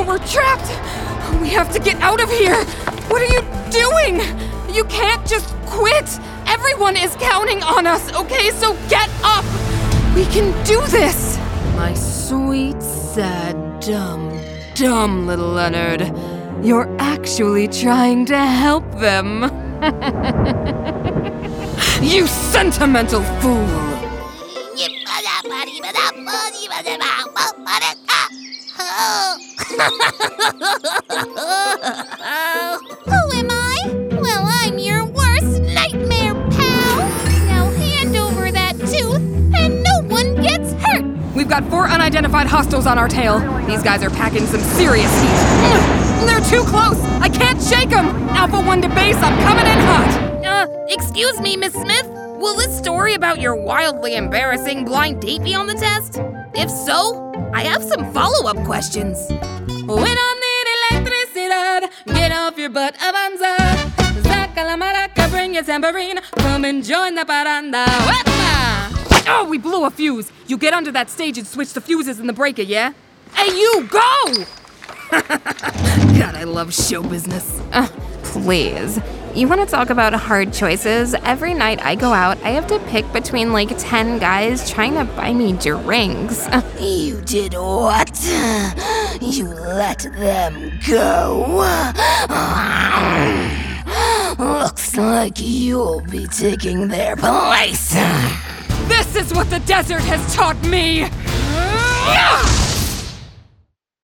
We're trapped! We have to get out of here! What are you doing? You can't just quit! Everyone is counting on us, okay? So get up! We can do this! My sweet, sad, dumb little Leonard. You're actually trying to help them. You sentimental fool! Who am I? Well, I'm your worst nightmare, pal. Now hand over that tooth, and no one gets hurt. We've got 4 unidentified hostiles on our tail. These guys are packing some serious heat. They're too close! I can't shake them! Alpha 1 to base, I'm coming in hot! Excuse me, Miss Smith? Will this story about your wildly embarrassing blind date be on the test? If so, I have some follow-up questions. When I need electricidad, get off your butt, avanza. Saca la maraca, bring your tambourine, come and join the paranda. Wepa! Oh, we blew a fuse. You get under that stage and switch the fuses in the breaker, yeah? Hey, you, go! God, I love show business. Please. You want to talk about hard choices? Every night I go out, I have to pick between like 10 guys trying to buy me drinks. You did what? You let them go? Looks like you'll be taking their place. This is what the desert has taught me!